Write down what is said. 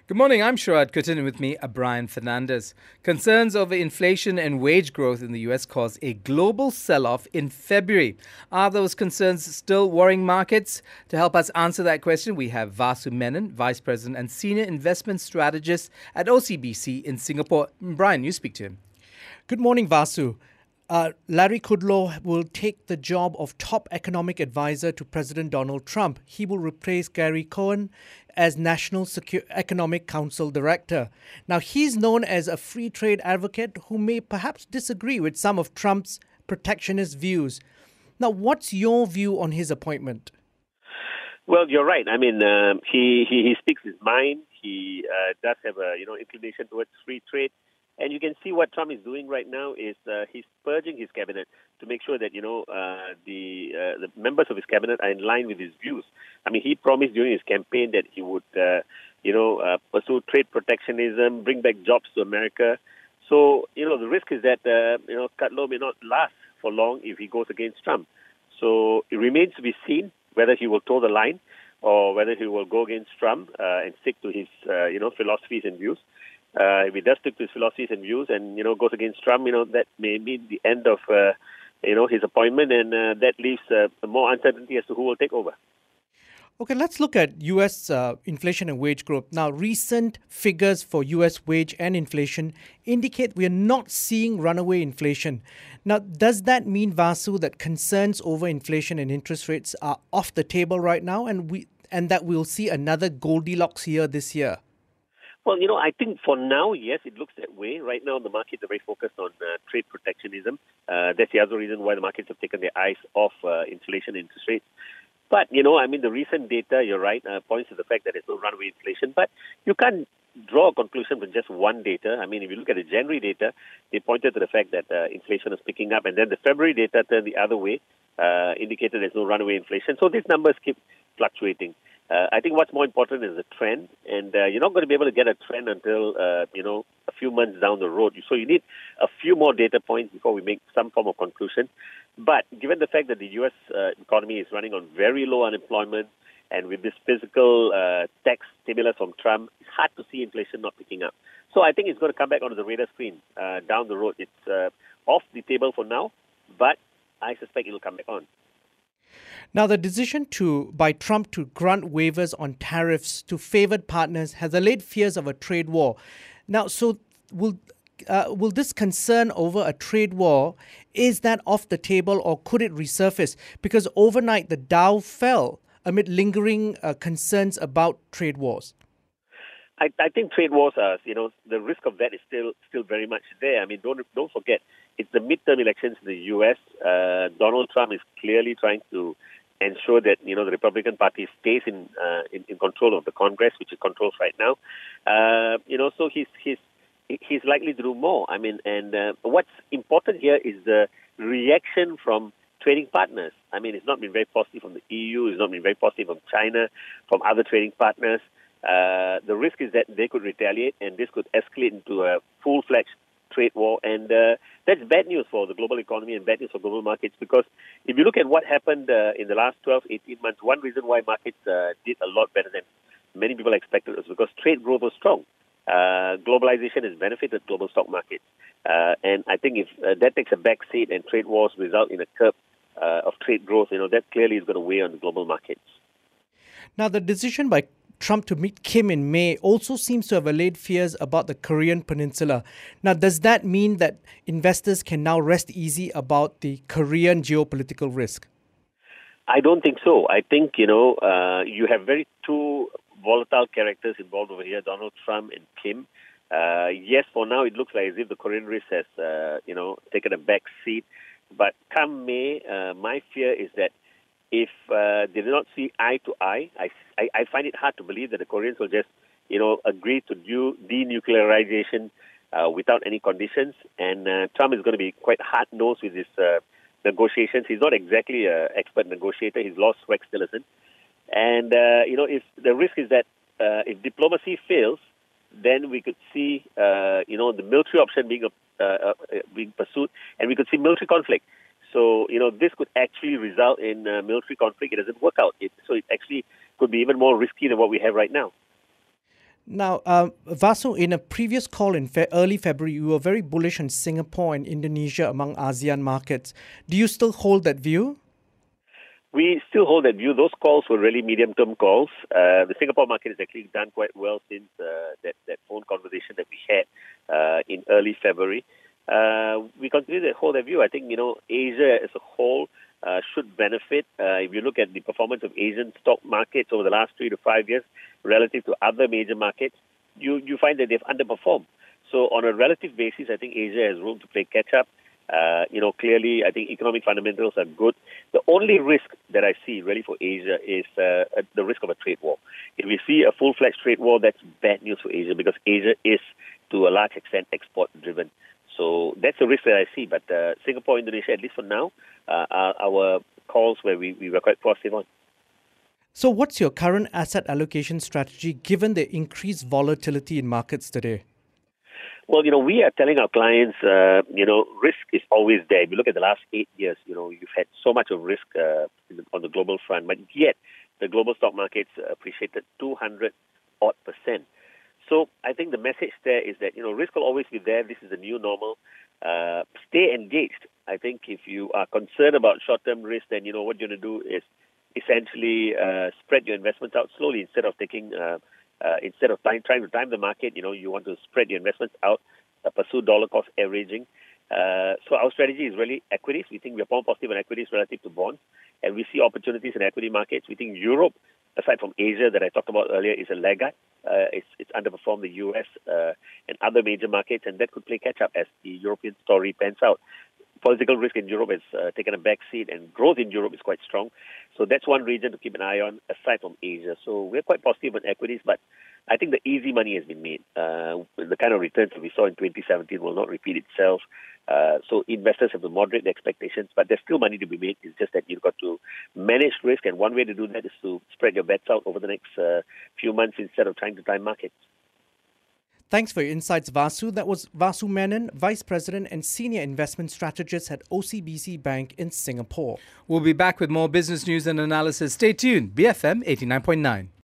Good morning, I'm Sharad Kuttan, and with me, Brian Fernandez. Concerns over inflation and wage growth in the US caused a global sell-off in February. Are those concerns still worrying markets? To help us answer that question, we have Vasu Menon, Vice President and Senior Investment Strategist at OCBC in Singapore. Brian, you speak to him. Good morning, Vasu. Larry Kudlow will take the job of top economic advisor to President Donald Trump. He will replace Gary Cohn as National Economic Council Director. Now, he's known as a free trade advocate who may perhaps disagree with some of Trump's protectionist views. Now, what's your view on his appointment? Well, you're right. I mean, he speaks his mind. He does have a inclination towards free trade. And you can see what Trump is doing right now is he's purging his cabinet to make sure that the members of his cabinet are in line with his views. I mean, he promised during his campaign that he would pursue trade protectionism, bring back jobs to America. So the risk is that Kudlow may not last for long if he goes against Trump. So it remains to be seen whether he will toe the line or whether he will go against Trump and stick to his philosophies and views. If he does stick to his philosophies and views and, goes against Trump, that may mean the end of, his appointment, and that leaves more uncertainty as to who will take over. Okay, let's look at U.S. Inflation and wage growth. Now, recent figures for U.S. wage and inflation indicate we are not seeing runaway inflation. Now, does that mean, Vasu, that concerns over inflation and interest rates are off the table right now and that we'll see another Goldilocks year this year? Well, I think for now, yes, it looks that way. Right now, the markets are very focused on trade protectionism. That's the other reason why the markets have taken their eyes off inflation and interest rates. But, the recent data, you're right, points to the fact that there's no runaway inflation. But you can't draw a conclusion from just one data. I mean, if you look at the January data, they pointed to the fact that inflation is picking up. And then the February data turned the other way, indicated there's no runaway inflation. So these numbers keep fluctuating. I think what's more important is the trend, and you're not going to be able to get a trend until, a few months down the road. So you need a few more data points before we make some form of conclusion. But given the fact that the U.S. Economy is running on very low unemployment, and with this physical tax stimulus from Trump, it's hard to see inflation not picking up. So I think it's going to come back onto the radar screen down the road. It's off the table for now, but I suspect it'll come back on. Now, the decision by Trump to grant waivers on tariffs to favored partners has allayed fears of a trade war. Now, so will this concern over a trade war, is that off the table or could it resurface? Because overnight the Dow fell amid lingering concerns about trade wars. I think trade wars are, the risk of that is still very much there. I mean, don't forget, it's the midterm elections in the U.S. Donald Trump is clearly trying to ensure that the Republican Party stays in control of the Congress, which it controls right now. So he's likely to do more. I mean, and what's important here is the reaction from trading partners. I mean, it's not been very positive from the EU. It's not been very positive from China, from other trading partners. The risk is that they could retaliate, and this could escalate into a full-fledged trade war, and that's bad news for the global economy and bad news for global markets, because if you look at what happened in the last 12, 18 months, one reason why markets did a lot better than many people expected was because trade growth was strong. Globalization has benefited global stock markets, and I think if that takes a back seat and trade wars result in a curb of trade growth, that clearly is going to weigh on the global markets. Now, the decision by Trump to meet Kim in May also seems to have allayed fears about the Korean Peninsula. Now, does that mean that investors can now rest easy about the Korean geopolitical risk? I don't think so. I think, you have two volatile characters involved over here, Donald Trump and Kim. Yes, for now, it looks like as if the Korean risk has, taken a back seat. But come May, my fear is that if they do not see eye to eye, I find it hard to believe that the Koreans will just, agree to do denuclearization without any conditions. And Trump is going to be quite hard-nosed with his negotiations. He's not exactly an expert negotiator. He's lost Rex Tillerson. And, if the risk is that if diplomacy fails, then we could see, the military option being pursued, and we could see military conflict. So, this could actually result in military conflict. It doesn't work out. So it actually could be even more risky than what we have right now. Now, Vasu, in a previous call in early February, you were very bullish on Singapore and Indonesia among ASEAN markets. Do you still hold that view? We still hold that view. Those calls were really medium-term calls. The Singapore market has actually done quite well since that phone conversation that we had in early February. We continue to hold that view. I think, Asia as a whole should benefit. If you look at the performance of Asian stock markets over the last 3 to 5 years relative to other major markets, you find that they've underperformed. So on a relative basis, I think Asia has room to play catch-up. Clearly, I think economic fundamentals are good. The only risk that I see really for Asia is the risk of a trade war. If we see a full-fledged trade war, that's bad news for Asia because Asia is, to a large extent, export-driven. So that's the risk that I see. But Singapore, Indonesia, at least for now, are our calls where we were quite positive on. So what's your current asset allocation strategy given the increased volatility in markets today? Well, we are telling our clients, risk is always there. If you look at the last 8 years, you've had so much of risk on the global front, but yet the global stock markets appreciated 200-odd%. So I think the message there is that, risk will always be there. This is the new normal. Stay engaged. I think if you are concerned about short-term risk, then, what you're going to do is essentially spread your investments out slowly instead of trying to time the market. You want to spread your investments out, pursue dollar cost averaging. So our strategy is really equities. We think we are more positive on equities relative to bonds, and we see opportunities in equity markets. We think Europe, aside from Asia that I talked about earlier, is a laggard. It's underperformed the US and other major markets, and that could play catch-up as the European story pans out. Political risk in Europe has taken a back seat, and growth in Europe is quite strong. So that's one region to keep an eye on, aside from Asia. So we're quite positive on equities, but I think the easy money has been made. The kind of returns that we saw in 2017 will not repeat itself. So investors have to moderate their expectations, but there's still money to be made. It's just that you've got to manage risk, and one way to do that is to spread your bets out over the next few months instead of trying to time markets. Thanks for your insights, Vasu. That was Vasu Menon, Vice President and Senior Investment Strategist at OCBC Bank in Singapore. We'll be back with more business news and analysis. Stay tuned. BFM 89.9.